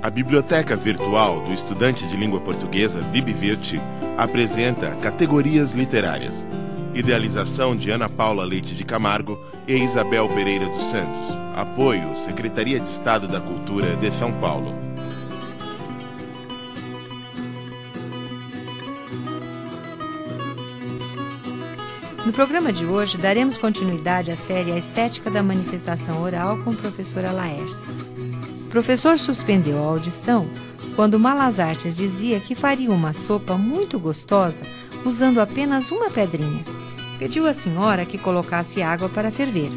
A Biblioteca Virtual do Estudante de Língua Portuguesa, BibVirt, apresenta Categorias Literárias. Idealização de Ana Paula Leite de Camargo e Isabel Pereira dos Santos. Apoio, Secretaria de Estado da Cultura de São Paulo. No programa de hoje, daremos continuidade à série A Estética da Manifestação Oral com o professor Laércio. O professor suspendeu a audição quando Malas Artes dizia que faria uma sopa muito gostosa usando apenas uma pedrinha. Pediu à senhora que colocasse água para ferver.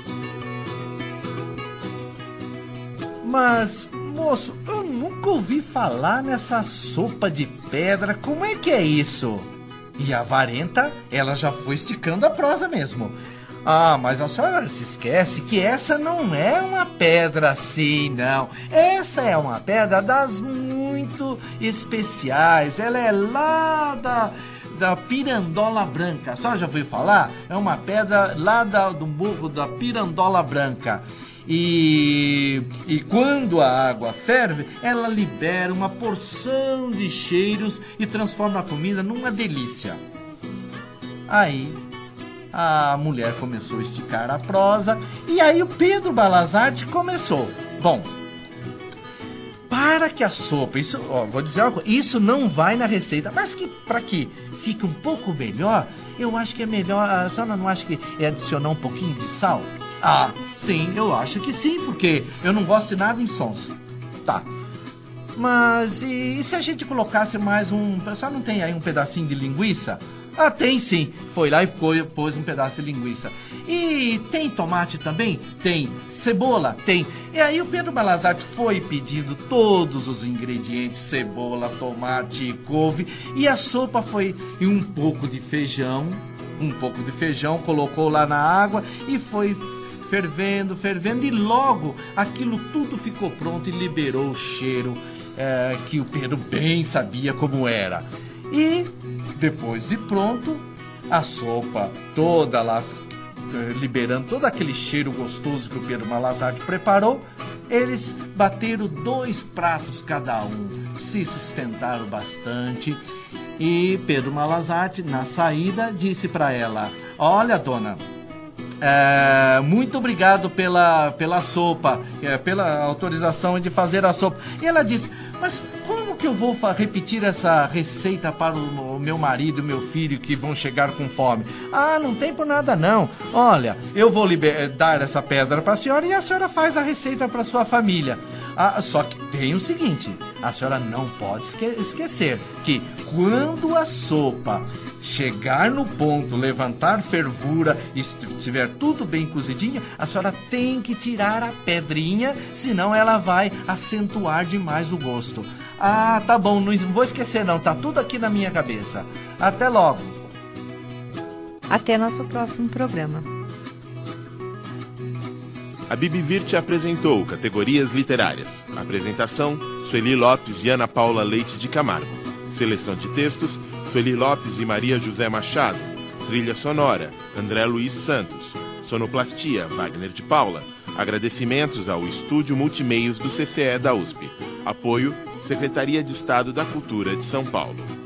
Mas, moço, eu nunca ouvi falar nessa sopa de pedra. Como é que é isso? E a Varenta, ela já foi esticando a prosa mesmo. Ah, mas a senhora se esquece que essa não é uma pedra assim, não. Essa é uma pedra das muito especiais. Ela é lá da Pirandola Branca. A senhora já ouviu falar? É uma pedra lá do morro da Pirandola Branca. E quando a água ferve, ela libera uma porção de cheiros e transforma a comida numa delícia. Aí a mulher começou a esticar a prosa e aí o Pedro Malas Artes começou. Bom, para que a sopa, vou dizer uma coisa, isso não vai na receita, mas que para que fique um pouco melhor, eu acho que é melhor, a senhora não acha que é adicionar um pouquinho de sal? Ah, sim, eu acho que sim, porque eu não gosto de nada insonso. Tá. Mas e se a gente colocasse mais a senhora não tem aí um pedacinho de linguiça? Ah, tem sim. Foi lá e pôs um pedaço de linguiça. E tem tomate também? Tem. Cebola? Tem. E aí o Pedro Malas Artes foi pedindo todos os ingredientes, cebola, tomate, couve, e a sopa foi um pouco de feijão, colocou lá na água e foi fervendo, e logo aquilo tudo ficou pronto e liberou o cheiro que o Pedro bem sabia como era. E depois de pronto, a sopa toda lá, liberando todo aquele cheiro gostoso que o Pedro Malas Artes preparou, eles bateram 2 pratos cada um, se sustentaram bastante. E Pedro Malas Artes, na saída, disse para ela: olha, dona, muito obrigado pela sopa, pela autorização de fazer a sopa. E ela disse: mas como que eu vou repetir essa receita para o meu marido e meu filho que vão chegar com fome? Ah, não tem por nada não. Olha, eu vou dar essa pedra para a senhora e a senhora faz a receita para sua família. Ah, só que tem o seguinte, a senhora não pode esquecer que quando a sopa chegar no ponto, levantar fervura e estiver tudo bem cozidinha, a senhora tem que tirar a pedrinha, senão ela vai acentuar demais o gosto. Ah, tá bom, não vou esquecer não, tá tudo aqui na minha cabeça. Até logo. Até nosso próximo programa. A BibVirt apresentou Categorias Literárias. Apresentação, Sueli Lopes e Ana Paula Leite de Camargo. Seleção de textos, Sueli Lopes e Maria José Machado. Trilha sonora, André Luiz Santos. Sonoplastia, Wagner de Paula. Agradecimentos ao Estúdio Multimeios do CCE da USP. Apoio, Secretaria de Estado da Cultura de São Paulo.